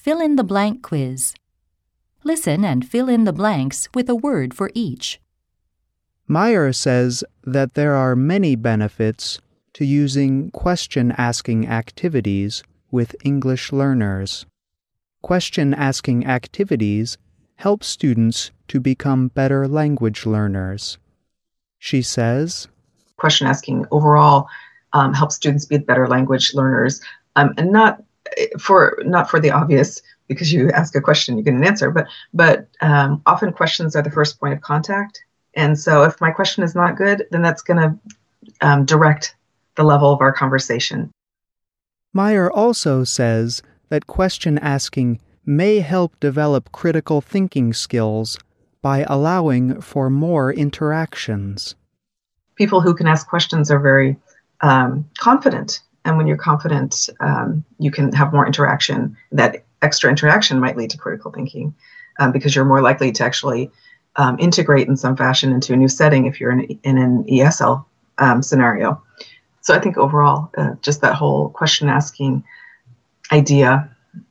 Fill in the blank quiz. Listen and fill in the blanks with a word for each. Meyer says that there are many benefits to using question-asking activities with English learners. Question-asking activities help students to become better language learners. She says, question asking overall helps students be better language learners, and not for the obvious, because you ask a question, you get an answer, but often questions are the first point of contact. And so if my question is not good, then that's going to direct the level of our conversation. Meyer also says that question asking may help develop critical thinking skills by allowing for more interactions. People who can ask questions are very confident. And when you're confident, you can have more interaction. That extra interaction might lead to critical thinking because you're more likely to actually integrate in some fashion into a new setting if you're in an ESL scenario. So I think overall, just that whole question asking idea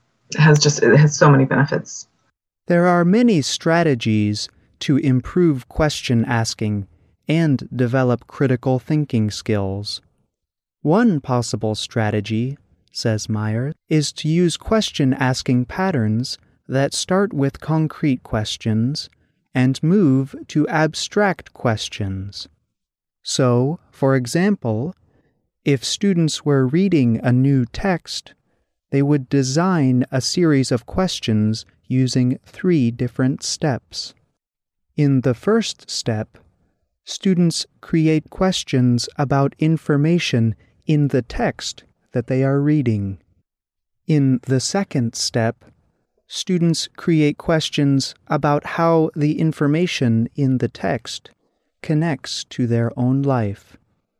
has so many benefits. There are many strategies to improve question asking and develop critical thinking skills. One possible strategy, says Meyer, is to use question-asking patterns that start with concrete questions and move to abstract questions. So, for example, if students were reading a new text, they would design a series of questions using 3 different steps. In the first step, students create questions about information in the text that they are reading. In the second step, students create questions about how the information in the text connects to their own life.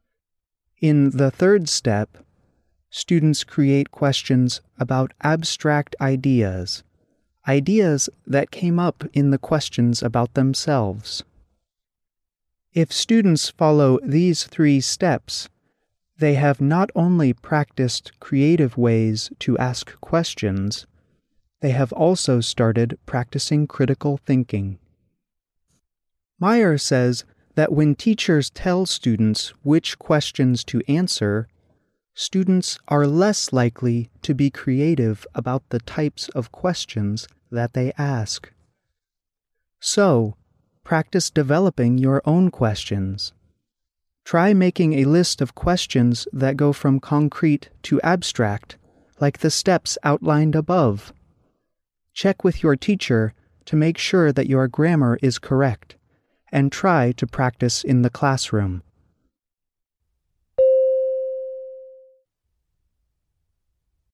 In the third step, students create questions about abstract ideas that came up in the questions about themselves. If students follow these 3 steps, they have not only practiced creative ways to ask questions, they have also started practicing critical thinking. Meyer says that when teachers tell students which questions to answer, students are less likely to be creative about the types of questions that they ask. So, practice developing your own questions. Try making a list of questions that go from concrete to abstract, like the steps outlined above. Check with your teacher to make sure that your grammar is correct, and try to practice in the classroom.